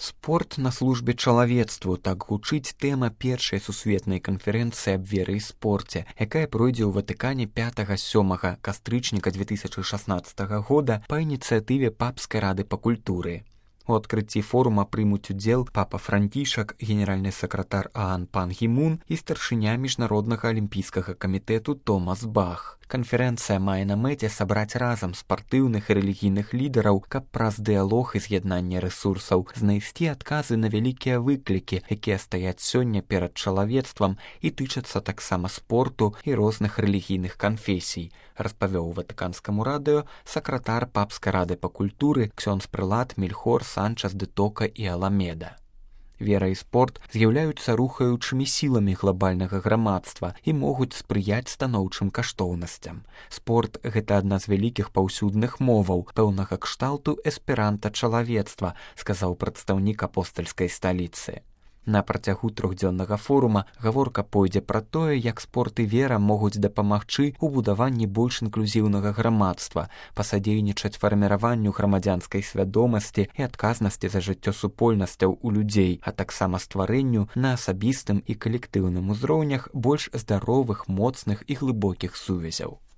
Спорт на службе чалавецтву, так гучыць тэма першай сусветнай канферэнцыі аб веры і спорце, якая пройдзе ў Ватыкане 5-7 кастрычніка 2016 года па ініцыятыве Папскай рады па культуры. У адкрыцці форума прымуць удзел папа Францішак, генеральны сакратар ААН Пан Гі Мун і старшыня міжнароднага алімпійскага камітэту Томас Бах. Канферэнцыя мае на мэце сабраць разам спартыўных і рэлігійных лідараў, каб праз дыялог і з'яднанне рэсурсаў знайсці адказы на вялікія выклікі, якія стаяць сёння перад чалавецтвам і тычацца таксама спорту і розных рэлігійных канфесій, распавёў ватыканскаму радыё сакратар Папскай рады па культуры ксёндз-прылад Мельхор Санчес де Тока і Аламеда. Вера і спорт з'яўляюцца рухаючымі сіламі глобальнага грамадства і могуць спрыяць станоўчым каштоўнасцям. Спорт – гэта адна з вялікіх паўсюдных моваў, пэўнага кшталту эсперанта чалавецтва, сказаў прадстаўнік апостальскай сталіцы. На працягу трохдзённага форума гаворка пойдзе пра тое, як спорт і вера могуць дапамагчы ў будаванні больш інклюзіўнага грамадства, пасадзейнічаць фарміраванню грамадзянскай свядомасці і адказнасці за жыццё супольнасцяў у людзей, а таксама стварэнню на асабістым і калектыўным узроўнях больш здаровых, моцных і глыбокіх сувязяў.